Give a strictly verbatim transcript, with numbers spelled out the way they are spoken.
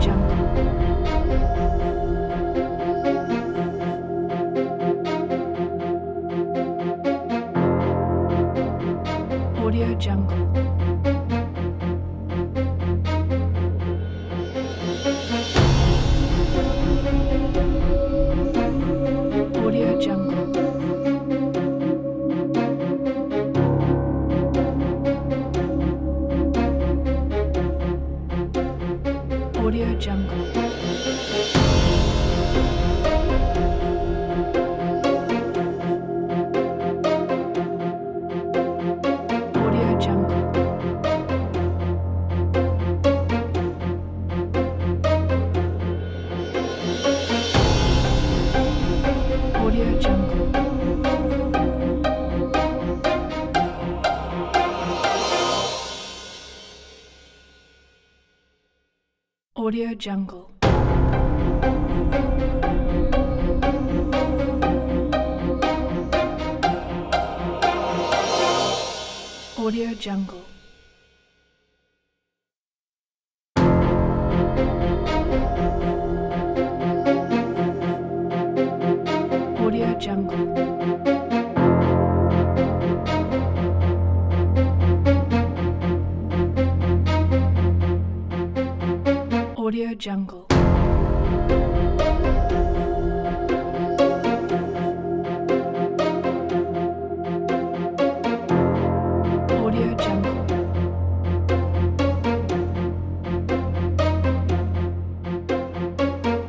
Jungle. Audio Jungle. Audio Jungle. Audio Jungle. Audio Jungle. Audio Jungle. Audio Jungle. Audio Jungle. Audio Jungle. Audio Jungle.